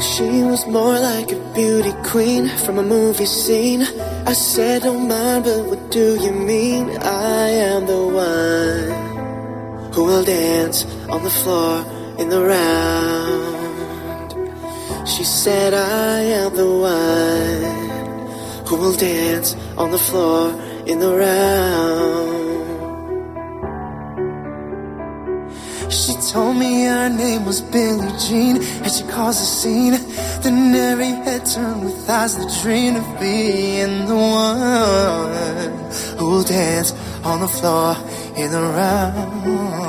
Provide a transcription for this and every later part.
She was more like a beauty queen from a movie scene. I said, don't mind, but what do you mean? I am the one who will dance on the floor in the round. She said, I am the one who will dance on the floor in the round. She told me her name was Billie Jean, and she caused a scene. Then every head turned with eyes that dream of being the one who will dance on the floor in the round.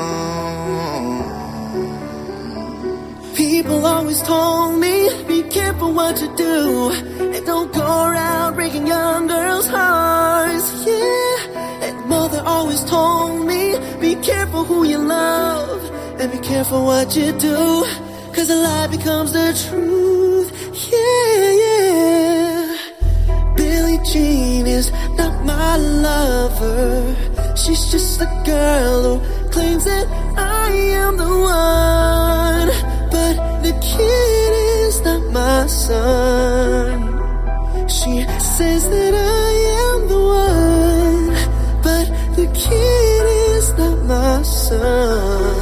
People always told me, be careful what you do, and don't go around breaking young girls' hearts. Yeah, and mother always told me, be careful who you love, and be careful what you do, 'cause a lie becomes the truth. Yeah, yeah. Billie Jean is not my lover. She's just a girl who claims that I am the one, but the kid is not my son. She says that I am the one, but the kid is not my son.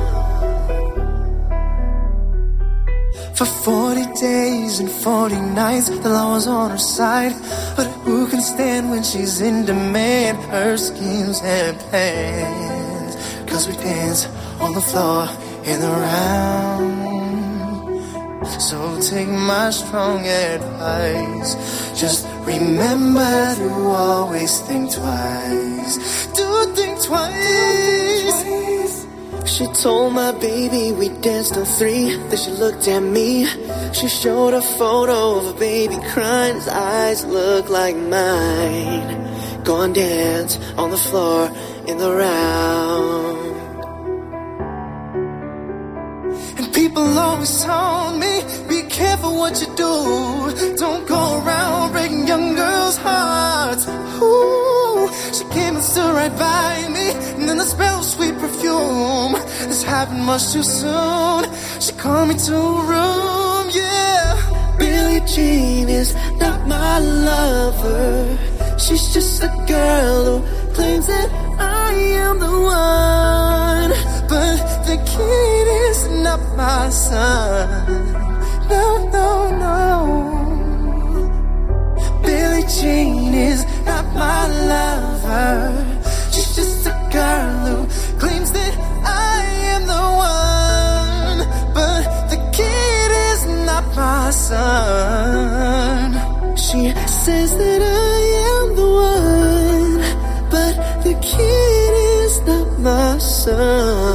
For 40 days and 40 nights, the law was on her side. But who can stand when she's in demand? Her schemes and plans, 'cause we dance on the floor in the round. So take my strong advice, just remember to always think twice. Do think twice. She told my baby we danced till 3. Then she looked at me. She showed a photo of a baby crying. His eyes look like mine. Go and dance on the floor in the round. And people always told me, be careful what you do. Don't go around breaking young girls' hearts. Ooh, she came and stood right by me, and then the smell of sweet perfume. This happened much too soon. She called me to a room, yeah. Billie Jean is not my lover. She's just a girl who claims that I am the one, but the kid is not my son. No, no, no. Billie Jean is not my lover. She's just a girl who claims that I am the one, but the kid is not my son. She says that I am the one, but the kid is not my son.